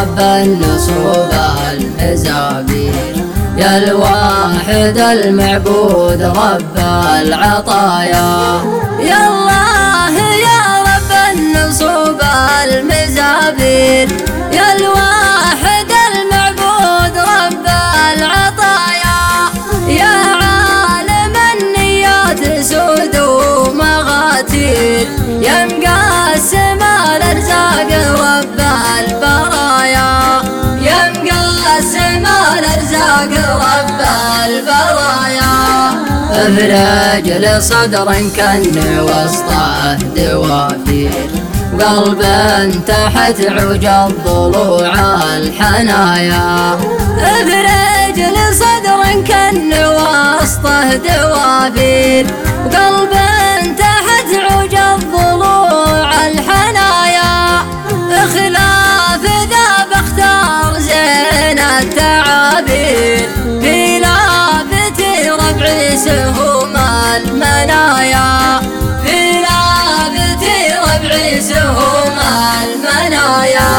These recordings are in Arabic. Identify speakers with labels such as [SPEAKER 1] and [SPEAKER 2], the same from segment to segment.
[SPEAKER 1] رب النصوب المزابير، يا الواحد المعبود رب العطايا. يا الله يا رب النصوب المزابير، يا الواحد المعبود رب العطايا، يا عالم النيات سود ومغاتير، يا مقسم الارزاق رب البرايا، يا مقسم الارزاق رب البرايا. برجل صدر كن وسطه دوافير، قلب تحت عوج الضلوع الحنايا، برجل صدر كن وسطه دوافير، قلب تحت عوج الضلوع الحنايا. خلاف ذا بختار زين التعابير، في لافت ربع سهوم المنايا، في لافت ربع سهوم المنايا.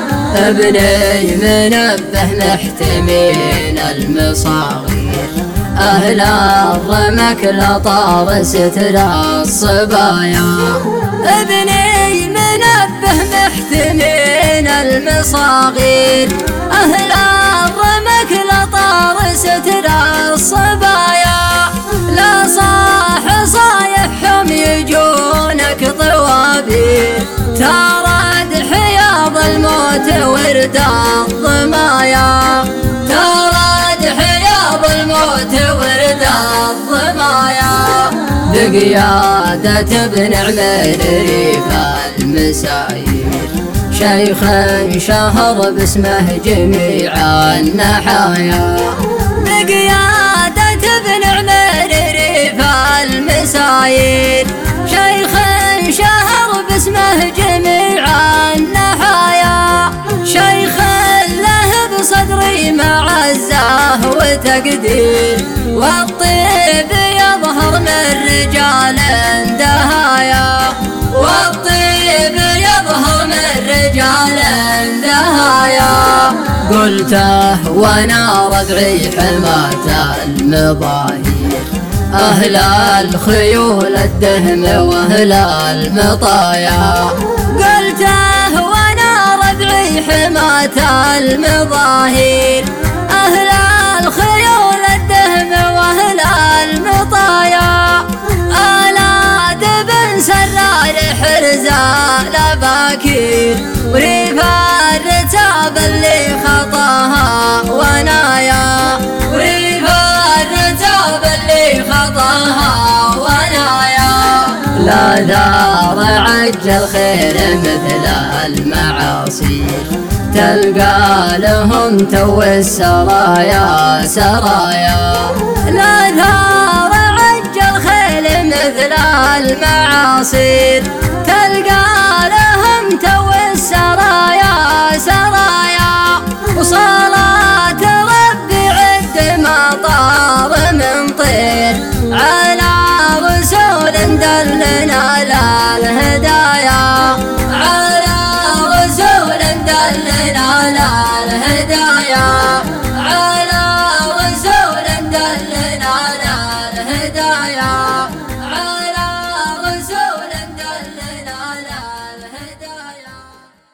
[SPEAKER 1] ابني منبه محتمين المصاغير، أهل الرمك لطار ستر الصبايا، ابني منبه محتمين المصاغير، أهل الرمك لطار ستر الصبايا. لا صاح صايحهم يجونك طوابير، ترى حياض الموت ورد الضمايا، ترى حياض الموت ورد الضمايا. بقيادة ابن عمير ريف المساير، شيخ شهر باسمه جميع النحايا، بقيادة ابن عمير ريف المساير، شيخ شهر باسمه جميع النحايا، شيخ له بصدري معزه وتقدير، والطيب يظهر من رجال دهايا، والطيب يظهر من رجال دهايا. قلته وانا ربعي حماة المظاهير، أهل الخيول الدهم وأهل المطايا، قلته وانا ربعي حماة المظاهير، أهل الخيول الدهم وأهل المطايا. آلات بن سرار حرزال باكير، وريف الرتاب اللي خطاها ونايا، وريف الرتاب اللي خطاها ونايا. لا دار عجل خير مثل المعاصير، تلقى لهم تو السرايا سرايا، لا دار عجل خير مثل المعاصير، تلقى لهم تو السرايا سرايا. وصلاة ربي عد ما طار من طير، على رسول دلنا للهدايا، على رسول دلنا للهدايا، على رسول دلنا للهدايا.